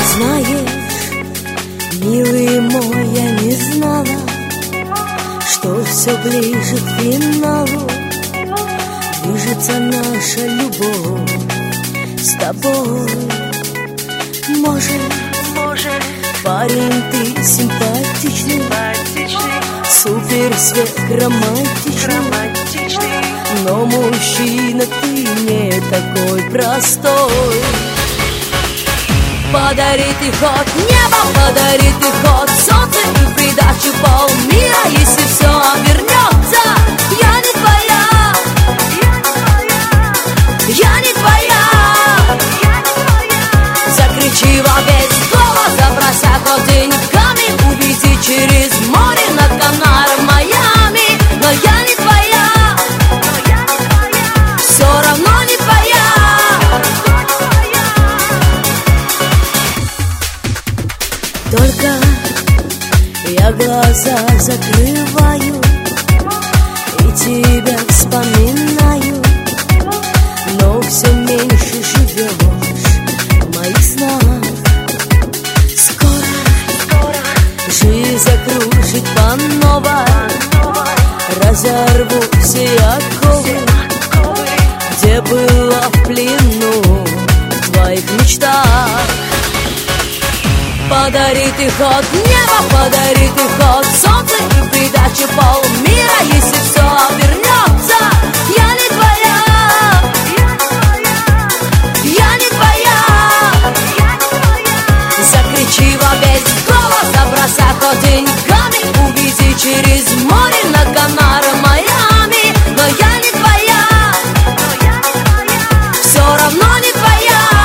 Знаешь, милый мой, я не знала, что все ближе к финалу движется наша любовь с тобой. Может, парень, ты симпатичный, супер сверхромантичный, но мужчина ты не такой простой. Подари ты хоть небо, подари ты хоть солнце и в придачу полмира, если все обернется. Я не твоя, я не твоя. Закричи во весь голос, забросай хоть деньгами, увези через море на Канары, Майами. Но я не твоя, все равно не твоя. Только я глаза закрываю и тебя вспоминаю, но все меньше живешь в моих снах. Скоро жизнь закружит по новой, разорву все оковы, где была в плену в твоих мечтах. Подари ты хоть небо, подари ты хоть солнце и в придачу полмира, если все обернется. Я не твоя, я не твоя. Закричи во весь голос, забросай хоть деньгами, увези через море на Канары, Майами. Но я не твоя, все равно не твоя.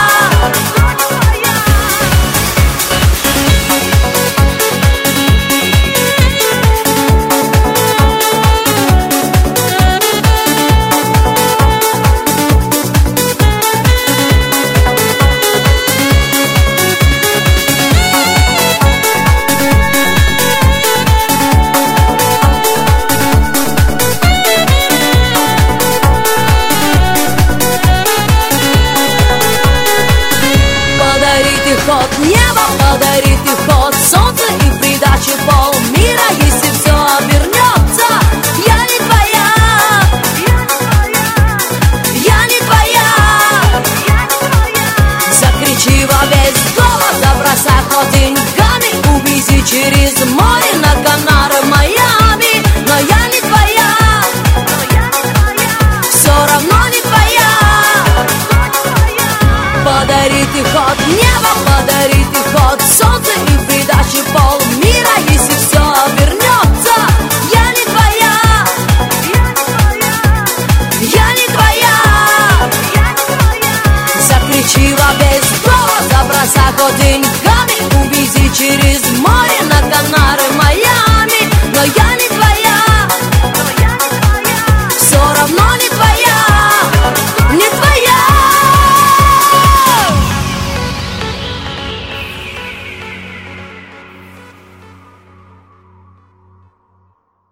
Хоть небо, подари ты хоть солнце и в придачу полмира, если все обернется. Я не твоя, я не твоя. Закричи во весь голос, забросай хоть деньгами, увези через море на Канары, Майами. Но я не твоя, все равно не твоя. Подари ты хоть небо, подари ты хоть солнце